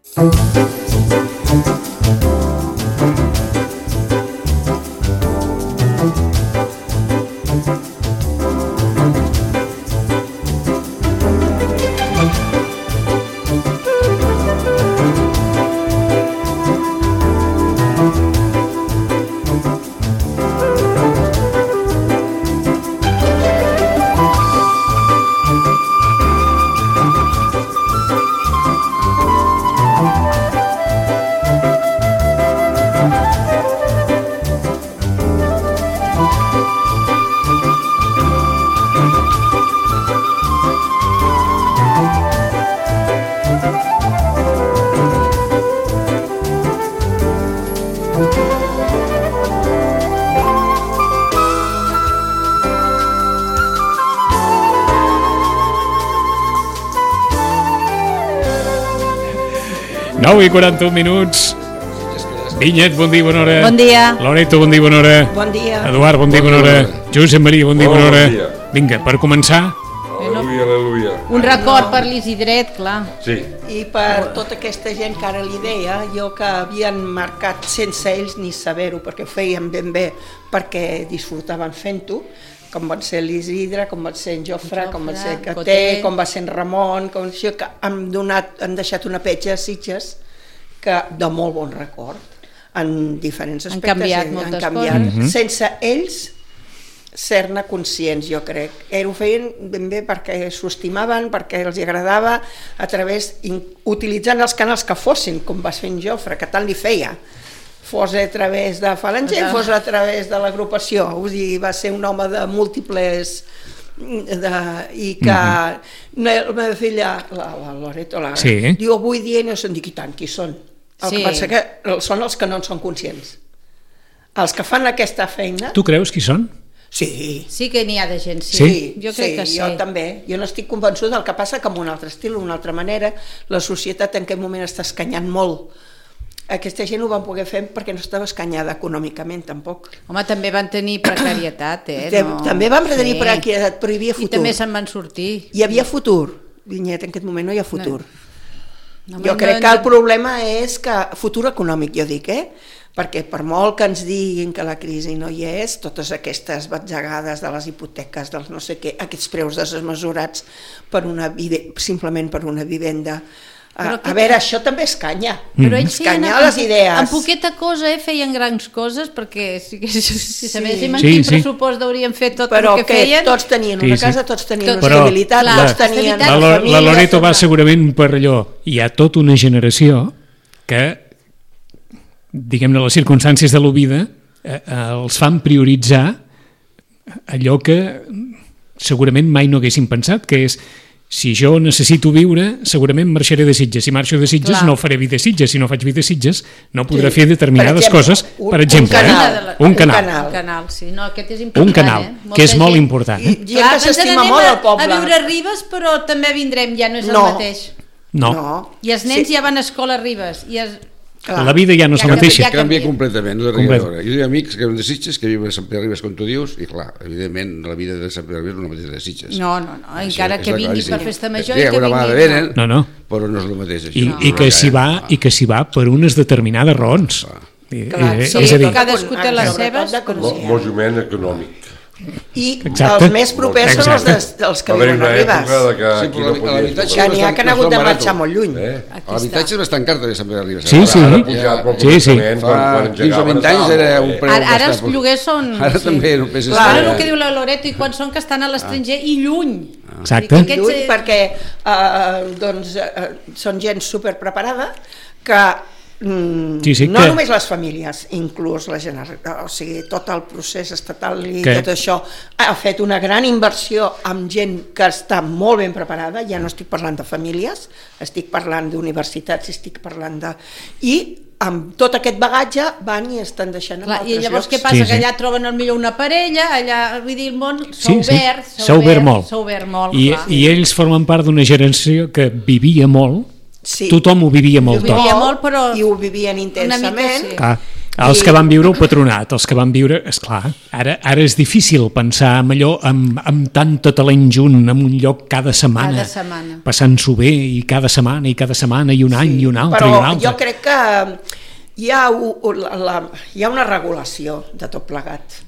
I 41 minuts. Vinyet, bon dia, bona hora. Bon dia. Loreto, bon dia, bona hora. Bon dia. Eduard, bon dia, bona hora. Josep Maria, bon dia, bona hora. Vinga, per començar. Aleluia, aleluia. Un record per l'Isidret, clar. Sí. I per tota aquesta gent que ara li deia, jo que havien marcat sense ells ni saber-ho, perquè ho feien ben bé, perquè disfrutaven fent-ho, com va ser l'Isidre, com va ser en Jofre, com va ser Caté, com va ser en Ramon, com això, que han deixat una petja a Sitges que de molt bon record en diferents aspectes. Han canviat moltes coses. Sense ells ser-ne conscients, jo crec. Ho feien ben bé perquè s'ho estimaven, perquè els agradava, utilitzant els canals que fossin, com va fer en Jofre, que tant li feia. Fos a través de Falange, fos a través de l'agrupació. Vull dir, va ser un home de múltiples... i que la meva filla, la Loreto, diu avui dia no se'n dic i tant qui són. El que passa que són els que no en són conscients. Els que fan aquesta feina... Tu creus qui són? Sí. Sí que n'hi ha de gent, sí. Jo crec que sí. Jo també. Jo no estic convençuda, el que passa que amb un altre estil, una altra manera, la societat en aquest moment està escanyant molt. Aquesta gent ho van poder fer perquè no estava escanyada econòmicament, tampoc. Home, també van tenir precarietat, També van tenir precarietat, però hi havia futur. I també se'n van sortir. Hi havia futur. Vinyet, en aquest moment no hi ha futur. Jo crec que el problema és que futur econòmic, jo dic, perquè per molt que ens diguin que la crisi no hi és, totes aquestes batzegades de les hipoteques, dels no sé què, aquests preus desmesurats simplement per una vivenda. A veure, això també escanya. Però ells escanya les idees. En poqueta cosa feien grans coses, perquè si sabéssim en quin pressupost haurien fet tot el que feien... Però tots tenien una casa, tots tenien una estabilitat, tots tenien famílies... La Loreto va segurament per allò. Hi ha tota una generació que, diguem-ne, les circumstàncies de la vida els fan prioritzar allò que segurament mai no haguessin pensat, que és... Si jo necessito viure, segurament marxaré de Sitges. Si marxo de Sitges, no faré vida a Sitges. Si no faig vida a Sitges, no podrà fer determinades coses. Per exemple, un canal. Sí. No, aquest és important. Un canal, que és molt important. Gent que s'estima molt el poble. A viure a Ribes, però també vindrem, ja no és el mateix. No. I els nens ja van a escola a Ribes. La vida ja no és la mateixa. Canvia completament. Jo tinc amics que viuen de Sitges, que viuen a Sant Pere de Ribes, com tu dius, i clar, evidentment la vida de Sant Pere de Ribes no és la mateixa de Sitges. No, encara que vingui per festa major i que vingui... Però no és el mateix. I que s'hi va per unes determinades raons. Sí, cadascú té les seves. Moviment econòmic. I els més propers són els que viuen a Ribes, que n'hi ha que han hagut de marxar molt lluny. L'habitatge és bastant car també Sant Pere de Ribes. Sí. Fa 15 o 20 anys era un preu. Ara els lloguers són... Ara també no penses... Ara el que diu la Loreto, i quan són que estan a l'estranger i lluny. Exacte. Lluny perquè són gent superpreparada que... no només les famílies, inclús la Generalitat, o sigui, tot el procés estatal i tot això ha fet una gran inversió amb gent que està molt ben preparada. Ja no estic parlant de famílies, estic parlant d'universitats, estic parlant de... I amb tot aquest bagatge van i estan deixant en altres llocs. I llavors què passa? Que allà troben millor una parella, allà, vull dir, el món s'ha obert molt. I ells formen part d'una generació que vivia molt. Tothom ho vivia molt tot. I ho vivien intensament. Els que van viure el Patronat, els que van viure... Esclar, ara és difícil pensar en allò amb tant talent junt, en un lloc cada setmana. Passant-s'ho bé, i cada setmana, i un any, i un altre, i un altre. Però jo crec que hi ha una regulació de tot plegat.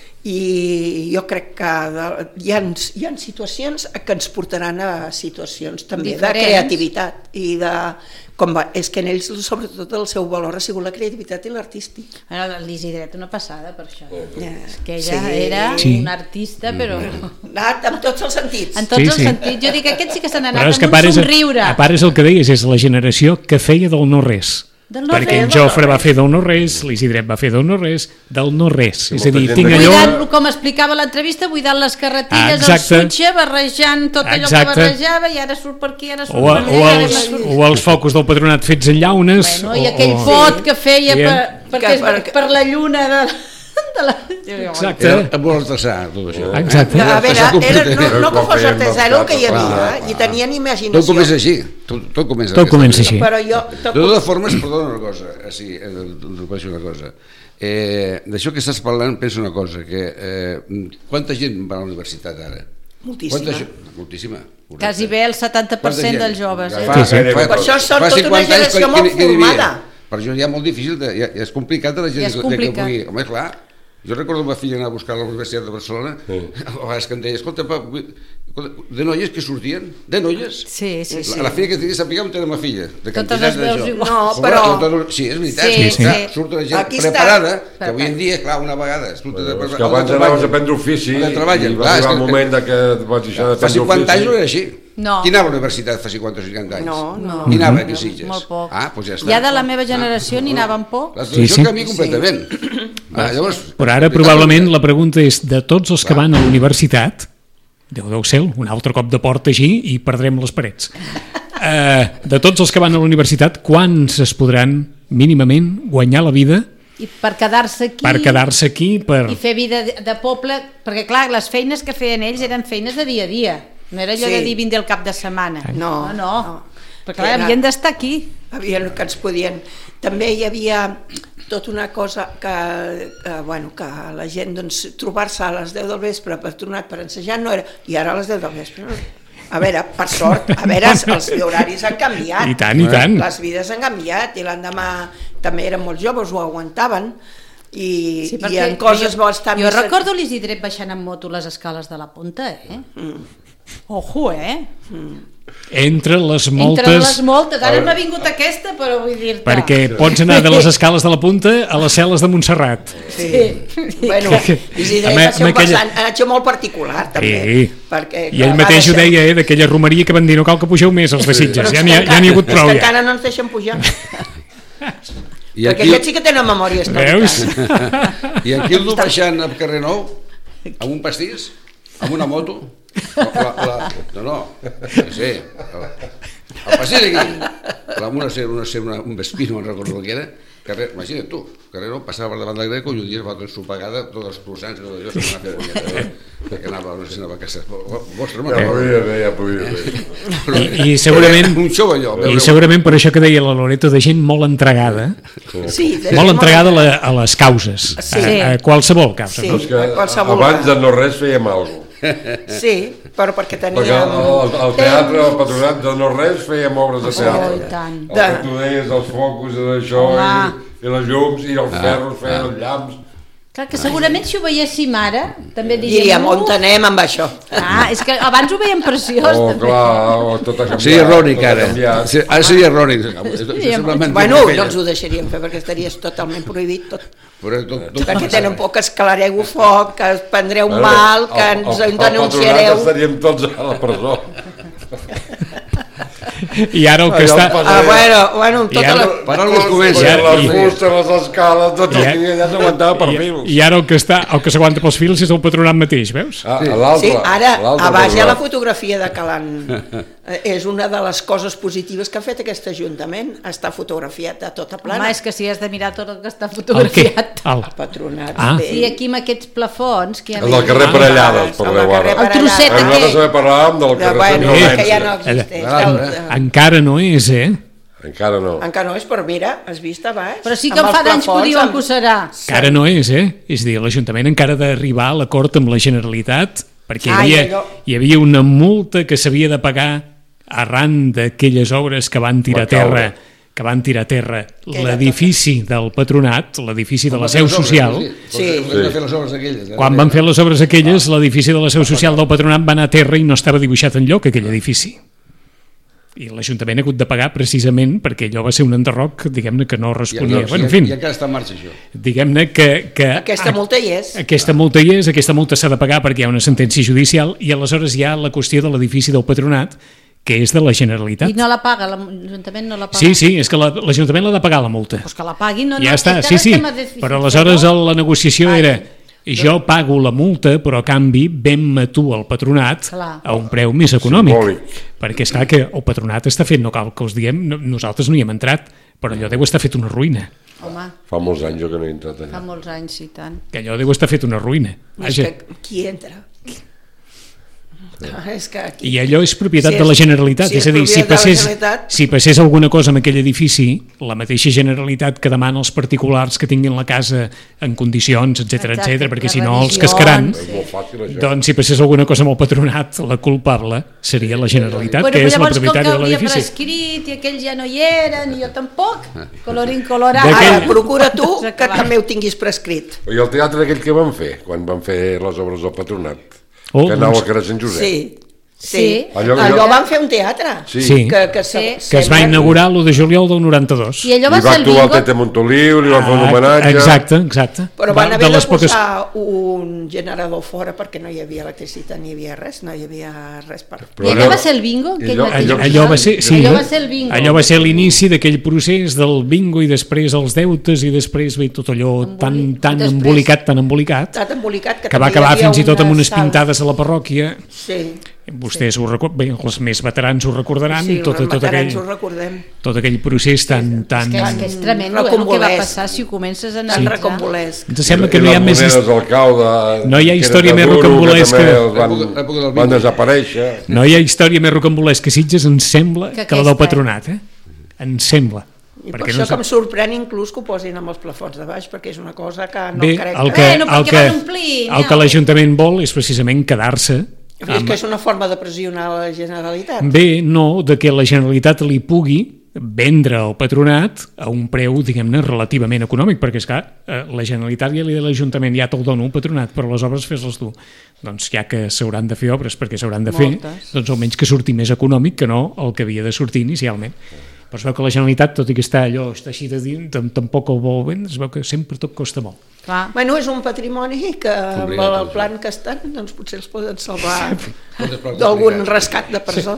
I jo crec que hi ha situacions que ens portaran a situacions també de creativitat i de... és que en ells sobretot el seu valor ha sigut la creativitat i l'artístic. L'Isidret una passada per això. És que ella era un artista, però... En tots els sentits. En tots els sentits. Jo dic que aquests sí que s'han anat amb un somriure. A part és el que deies, és la generació que feia del no-res. Perquè en Jofre va fer del no-res, l'Isidret va fer del no-res, del no-res. És a dir, tinc allò... Com explicava l'entrevista, buidant les carretilles, el sutge, barrejant tot allò que barrejava, i ara surt per aquí, ara surt per allà. O els focus del Patronat fets en llaunes. I aquell pot que feia per la lluna de... Exacte. Era molt artesà, tot això. Exacte. A veure, no que fos artesà, el que hi havia, i tenien imaginació. Tot comença així. Tot comença així. De totes formes, perdona una cosa, una cosa. D'això que estàs parlant, penso una cosa, que quanta gent va a la universitat ara? Moltíssima. Quasi bé el 70% dels joves. Per això són tota una generació molt formada. Per això ja és molt difícil, és complicat de la gent que pugui... Home, clar, jo recordo la filla anar a buscar a la Universitat de Barcelona, a vegades que em deia, escolta, de noies que sortien, de noies? Sí. La filla que tenia saber on té la meva filla, de totes les veus igual. No, però... Sí, és veritat, surt una gent preparada, que avui en dia, clar, una vegada... És que abans anaves a prendre ofici i va arribar el moment que vaig deixar de prendre ofici. Fa 50 anys no era així. No. Qui anava a la universitat fa 50 o 50 anys? No. Qui anava a Sitges? Molt poc. Doncs ja està. Ja de la meva generació n'hi anaven poc. Això canvia completament. Però ara probablement la pregunta és, de tots els que van a la universitat, Déu cel, un altre cop de porta així i perdrem les parets. De tots els que van a la universitat, quants es podran mínimament guanyar la vida i per quedar-se aquí, i fer vida de poble, perquè clar, les feines que feien ells eren feines de dia a dia. No era allò de dir vindre el cap de setmana. No. Perquè clar, havien d'estar aquí. Que ens podien... També hi havia tota una cosa que la gent, trobar-se a les 10 del vespre Patronat per ensejar no era... I ara a les 10 del vespre no. A veure, per sort, els horaris han canviat. I tant. Les vides han canviat i l'endemà també eren molt joves, ho aguantaven. I en coses vols també... Jo recordo l'Isidret baixant en moto les escales de la Punta, Ojo, Entre les moltes... Ara m'ha vingut aquesta, però vull dir-te... Perquè pots anar de les escales de la Punta a les Celes de Montserrat. Sí. Bueno, Isidret va ser un personatge molt particular, també. I ell mateix ho deia, d'aquella romeria que van dir no cal que pugeu més els de Sitges, ja n'hi ha hagut prou. És que encara no ens deixen pujar. Perquè aquests sí que tenen memòria històrica. I aquí el du baixant al carrer Nou, amb un pastís, amb una moto... No sé, el pastís aquí, un Vespino, no recordo el que era, imagina't tu, carrer Nou, passava per davant del Greco i un dia va tot ensopegada, tots els croissants i tot allò, se m'ha fet punyeta, perquè anava a casa. Ja podia fer. I segurament per això que deia la Loreto, de gent molt entregada, molt entregada a les causes, a qualsevol causa. Abans de no res fèiem alguna cosa. Sí, però perquè teníem... Perquè al teatre, al Patronat de no res, fèiem obres de teatre. El que tu deies, els focus i d'això, i les llums, i els ferros, feien els llamps. Clar, que segurament si ho veiéssim ara, també diríem, on anem amb això? És que abans ho veiem preciós. Clar, tot ha canviat. Seria irònic ara. Ara seria irònic. Bueno, no ens ho deixaríem fer perquè estaries totalment prohibit tot. Perquè tenen por que escalareu foc, que prendreu mal, que ens denunciareu. Al Patronat estaríem tots a la presó. I ara el que està... Bueno, tota la... Per on es comença? Les fustes, les escales, tot el dia ja s'aguantava per fils. I ara el que s'aguanta pels fils és el Patronat mateix, veus? Sí, ara, a baix hi ha la fotografia de Calant. És una de les coses positives que ha fet aquest Ajuntament, està fotografiat a tota plana. Home, és que si has de mirar tot el que està fotografiat. El Patronat. Sí, aquí amb aquests plafons... El del carrer Parellades, parleu ara. El trosset aquest. Nosaltres també parlàvem del carrer que ja no existeix. Encara no és, Encara no. Encara no és, però mira, has vist abans? Però sí que en fa d'anys que diuen que ho serà. Que ara no és, És a dir, l'Ajuntament encara ha d'arribar a l'acord amb la Generalitat, perquè hi havia una multa que s'havia de pagar arran d'aquelles obres que van tirar a terra l'edifici del Patronat, l'edifici de la seu social. Quan van fer les obres aquelles, l'edifici de la seu social del Patronat va anar a terra i no estava dibuixat enlloc aquell edifici. I l'Ajuntament ha hagut de pagar precisament perquè allò va ser un enderroc, diguem-ne, que no responia. I encara està en marxa això. Diguem-ne que aquesta multa hi és. Aquesta multa s'ha de pagar perquè hi ha una sentència judicial i aleshores hi ha la qüestió de l'edifici del Patronat, que és de la Generalitat. I no la paga, l'Ajuntament no la paga. Sí, és que l'Ajuntament l'ha de pagar la multa. Pues que la pagui, no. Ja està, sí, però aleshores la negociació era jo pago la multa, però a canvi ven-me tu al Patronat a un preu més econòmic. Perquè és clar que el Patronat està fet, no cal que us diguem, nosaltres no hi hem entrat, però allò deu estar fet una ruïna. Home. Fa molts anys que no he entrat allà. Fa molts anys, sí, tant. Que allò deu estar fet una ruïna. Qui entra? I allò és propietat de la Generalitat, és a dir, si passés alguna cosa en aquell edifici, la mateixa Generalitat que demana als particulars que tinguin la casa en condicions, etc, perquè si no els cascaran, doncs si passés alguna cosa amb el Patronat, la culpable seria la Generalitat, que és la propietària de l'edifici. Llavors, com que hauria prescrit i aquells ja no hi eren, i jo tampoc, colorín colorat. Ara, procura tu que també ho tinguis prescrit. I el teatre aquell que van fer, quan van fer les obres del Patronat? Que anava al carrer Sant Josep. Sí. Allò van fer un teatre. Sí. Que es va inaugurar l'1 de juliol del 92. I allò va ser el bingo. I va actuar el Tete Montoliu, li van fer un homenatge. Exacte. Però van haver de posar un generador fora perquè no hi havia electricitat, ni hi havia res, no hi havia res per... I allò va ser el bingo? Allò va ser el bingo. Allò va ser l'inici d'aquell procés del bingo i després els deutes i després tot allò tan embolicat que va acabar fins i tot amb unes pintades a la parròquia. Sí. Vostès els més veterans ho recordaran, tot aquell procés tan... És que és tremendo, el que va passar si ho comences a analitzar. Recombolesc. Ens sembla que no hi ha més... No hi ha història més rocambolesca... Van desaparèixer. No hi ha història més rocambolesca que Sitges, em sembla, que la del Patronat, Em sembla. I per això que em sorprèn inclús que ho posin amb els plafons de baix, perquè és una cosa que no crec... El que l'Ajuntament vol és precisament quedar-se. És que és una forma de pressionar la Generalitat. Bé, no, de que la Generalitat li pugui vendre al Patronat a un preu, diguem-ne, relativament econòmic, perquè és clar, la Generalitat ja li de l'Ajuntament ja te'l dona un Patronat, però les obres fes-les tu. Doncs ja que s'hauran de fer obres perquè s'hauran de fer, doncs almenys que surti més econòmic que no el que havia de sortir inicialment. Però es veu que la Generalitat, tot i que està així de dins, tampoc el vol vendre, es veu que sempre tot costa molt. Bueno, és un patrimoni que amb el plan que estan, doncs potser els poden salvar d'algun rescat de presó.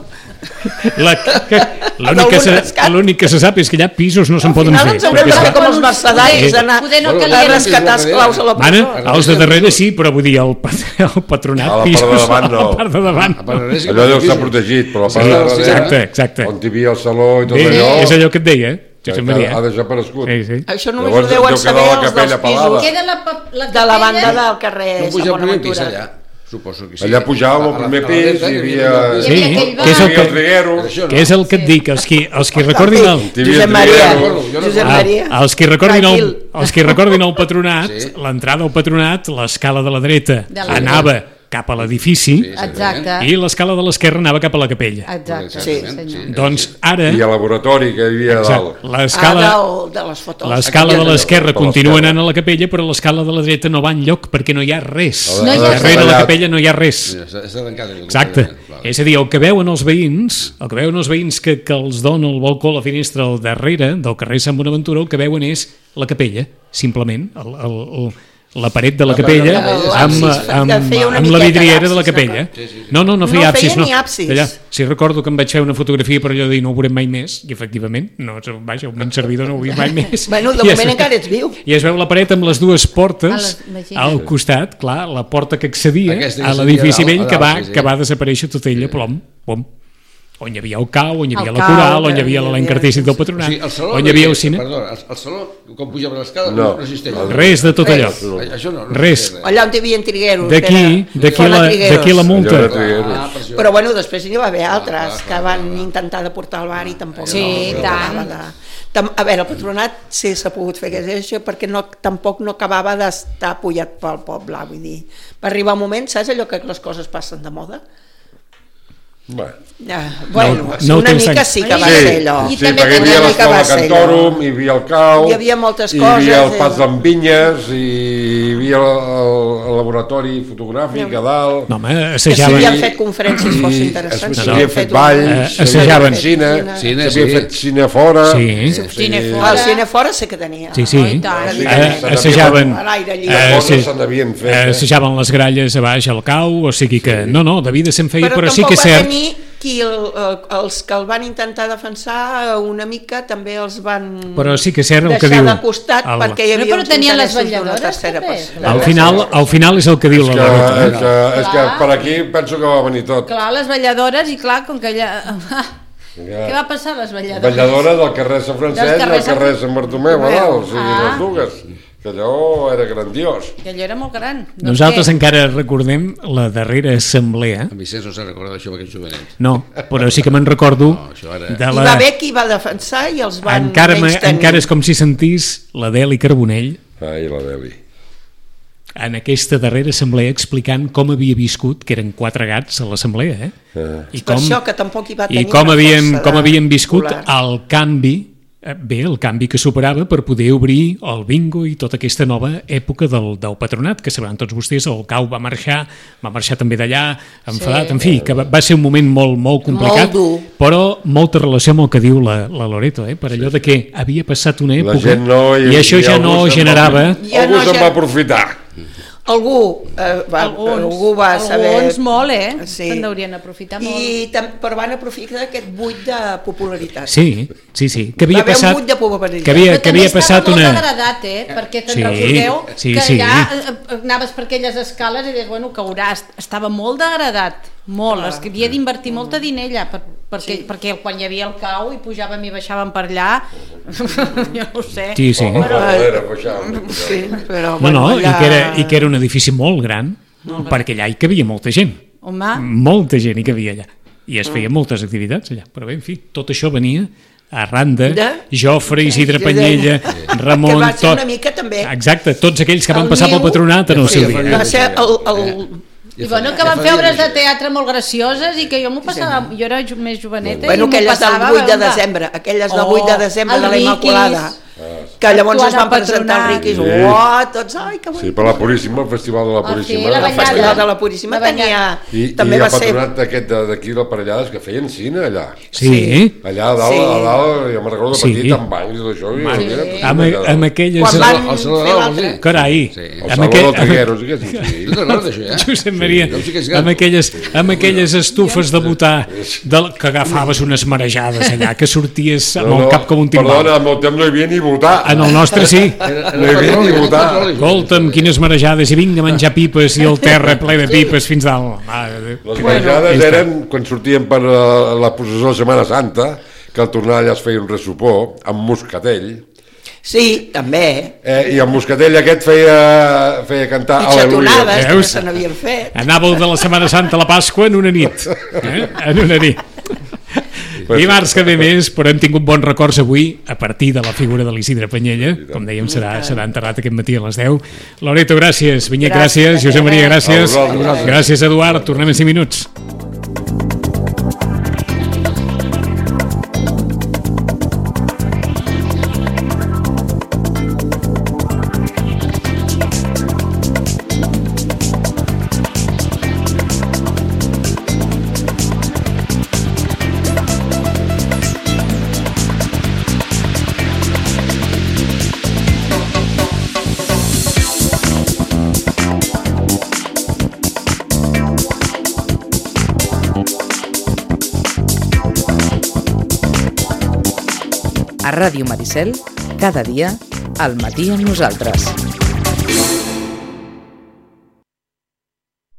L'únic que se sap és que allà pisos no se'n poden fer. Al final ens haurem de fer com els mercedaris, anar a rescatar esclaus a la presó. Els de darrere sí, però vull dir, el Patronat, pisos a la part de davant. Allò deu estar protegit, però la part de darrere, exacte. on hi havia el saló i tot allò... És allò que et deia, Josep Maria. Ha desaparegut. Això només ho deuen saber els dels pisos. Queda de la banda del carrer Sant Bonaventura. Suposo que sí. Allà pujàvem al primer pis, hi havia... Sí, que és el que et dic, els qui recordin el... Josep Maria. Els qui recordin el Patronat, l'entrada al Patronat, l'escala de la dreta anava cap a l'edifici i l'escala de l'esquerra anava cap a la capella. Doncs ara... I el laboratori que hi havia dalt. L'escala de l'esquerra continua anant a la capella, però l'escala de la dreta no va enlloc perquè no hi ha res. Darrere la capella no hi ha res. Exacte. És a dir, el que veuen els veïns que els dona el balcó a la finestra al darrere del carrer Sant Bonaventura, el que veuen és la capella, simplement, la paret de la capella amb la vidriera de la capella. No feia absis. No feia ni absis. Sí, recordo que em vaig fer una fotografia per allò de dir no ho veurem mai més, i efectivament, vaja, un servidor no ho he vist mai més. Bueno, de moment encara ets viu. I es veu la paret amb les dues portes al costat, clar, la porta que accedia a l'edifici vell que va desaparèixer tota ella, plom. on hi havia el cau, on hi havia la coral, on hi havia l'elenc artístic del Patronat, on hi havia el cine... Perdona, el saló, quan pujava l'escala, no existeix. Res de tot allò. Això no. Res. Allà on hi havia trigueros. D'aquí la multa. Però bueno, després hi va haver altres que van intentar de portar al bar i tampoc. Sí, tant. A veure, el Patronat sí s'ha pogut fer això perquè tampoc no acabava d'estar apujat pel poble, vull dir. Va arribar un moment, saps allò que les coses passen de moda? Bueno, una mica sí que va ser allò. Sí, perquè hi havia l'escola Cantòrum, hi havia el cau, hi havia moltes coses, hi havia el pas d'en Vinyes, hi havia el laboratori fotogràfic a dalt. No, home, assajaven. Que s'havien fet conferències força interessants. S'havia fet balls, s'havia fet cine, s'havia fet cine fora. Sí. El cine fora sí que tenia. Sí. Assajaven. Assajaven les gralles a baix al cau, o sigui que no, David se'n feia, però sí que és cert. Qui els que el van intentar defensar una mica també els van deixar de costat perquè hi havia uns interessos d'una tercera persona. Al final és el que diu la Loreta. És que per aquí penso que va venir tot. Clar, les balladores, i clar, com que allà... Què va passar a les balladores? Balladora del carrer Sant Francesc i del carrer Sant Bartomeu, o sigui, les dues. Que allò era grandiós. Que allò era molt gran. Nosaltres encara recordem la darrera assemblea. En Vicenç no se'n recorda d'això perquè és jovenet. No, però sí que me'n recordo Hi va haver qui va defensar i els van menystenir. Encara és com si sentís l'Adeli Carbonell en aquesta darrera assemblea explicant com havia viscut, que eren 4 gats a l'assemblea, i per això que tampoc hi va tenir com havien viscut el canvi que superava per poder obrir el bingo i tota aquesta nova època del Patronat, que sabran tots vostès, el cau va marxar també d'allà, enfadat, en fi, que va ser un moment molt complicat, però molta relació amb el que diu la Loreto, per allò de que havia passat una època i això ja no generava... Algú se'n va aprofitar. Algú va saber... Alguns molt, se'n deurien aprofitar molt. Però van aprofitar aquest buit de popularitat. Sí. Que havia passat... Va haver un buit de popularitat. Que havia passat una... Però també estava molt degradat, perquè te'n recordeu que allà anaves per aquelles escales i deies, bueno, caurà. Estava molt degradat, molt. Es que havia d'invertir molta diner allà, perquè quan hi havia el cau i pujàvem i baixàvem per allà, jo no ho sé. Sí. No, i que era un edifici molt gran, perquè allà hi cabia molta gent. Molta gent hi cabia allà. I es feien moltes activitats allà. Però bé, en fi, tot això venia arran de Jofre, Isidre Panyella, Ramon... Que va ser una mica també... Exacte, tots aquells que van passar pel Patronat en el seu dia. Va ser I bueno, que van fer obres de teatre molt gracioses i que jo m'ho passava... Jo era més joveneta i m'ho aquelles del 8 de desembre, aquelles del 8 de desembre de la Immaculada, que llavors es van presentar el Riquis, tots, ai, que bonic. Sí, per la Puríssima, el Festival de la Puríssima. El Festival de la Puríssima tenia... I el Patronat aquest d'aquí de Parellades que feien cine allà. Sí. Allà a dalt, jo me'n recordo petit, amb bancs i d'això. Amb aquelles... Quan van fer l'altre. Carai. El Salvador del Trigueros, què és? Tu t'agrada això, Josep Maria, amb aquelles estufes de botar que agafaves unes marejades allà, que sorties amb el cap com un timbal. Perdona, al meu temps no hi havia ni votar. En el nostre sí. No hi havia ni votar. Escolta'm, quines marejades, i vinga a menjar pipes i el terra ple de pipes fins dalt. Les marejades eren quan sortíem per la processó de Setmana Santa, que al tornar allà es feia un ressupó amb moscatell. Sí, també. I el moscatell aquest feia cantar Aleluia. I xatonades que se n'havien fet. Anàveu de la Setmana Santa a la Pasqua en una nit. En una nit. Dimarts que ve més, però hem tingut bons records avui a partir de la figura de l'Isidre Panyella. Com dèiem, serà enterrat aquest matí a les 10. Loreto, gràcies. Vinyet, gràcies. Josep Maria, gràcies. Gràcies, Eduard. Tornem en 5 minuts. A Ràdio Maricel, cada dia, al matí amb nosaltres.